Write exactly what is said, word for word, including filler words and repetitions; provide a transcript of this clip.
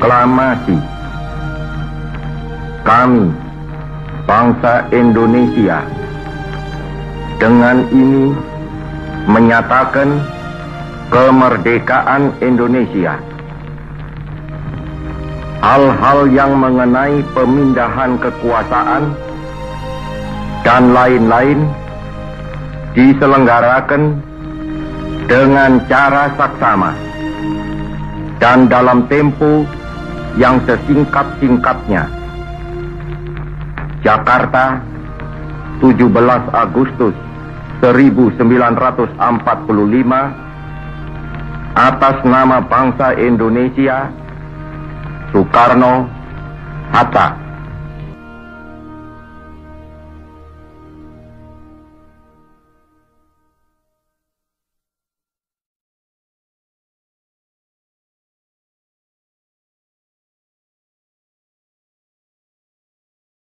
Proklamasi. Kami, bangsa Indonesia, dengan ini menyatakan kemerdekaan Indonesia. Hal-hal yang mengenai pemindahan kekuasaan dan lain-lain diselenggarakan dengan cara saksama dan dalam tempo yang sesingkat-singkatnya. Jakarta, tujuh belas Agustus seribu sembilan ratus empat puluh lima, atas nama bangsa Indonesia, Soekarno, Hatta.